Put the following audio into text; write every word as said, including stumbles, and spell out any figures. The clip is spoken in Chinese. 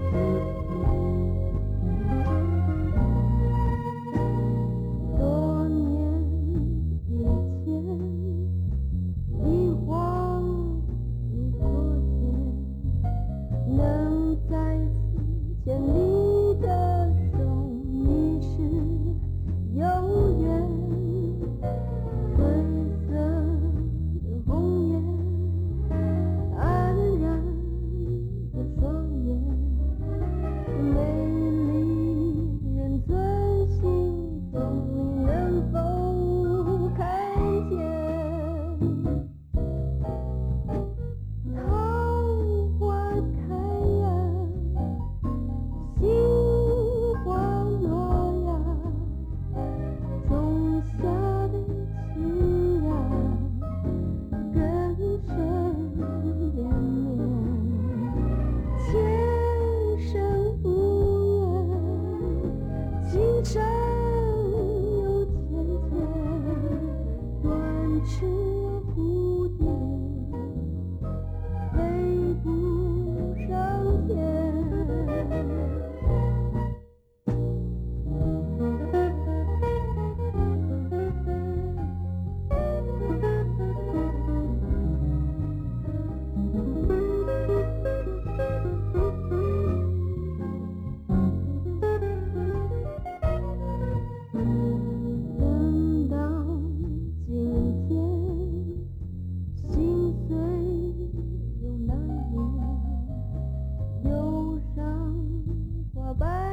多年以前，一晃如昨天，能再次牵你的手，已是有缘。褪色的红颜，黯然的双眼，美丽人尊心风里能否看见？桃花开呀，心花落呀，种下的情呀，更深连绵。前生无缘，今生有千千，断翅蝴蝶飞不上天。等到今天，心碎又难眠，忧伤花瓣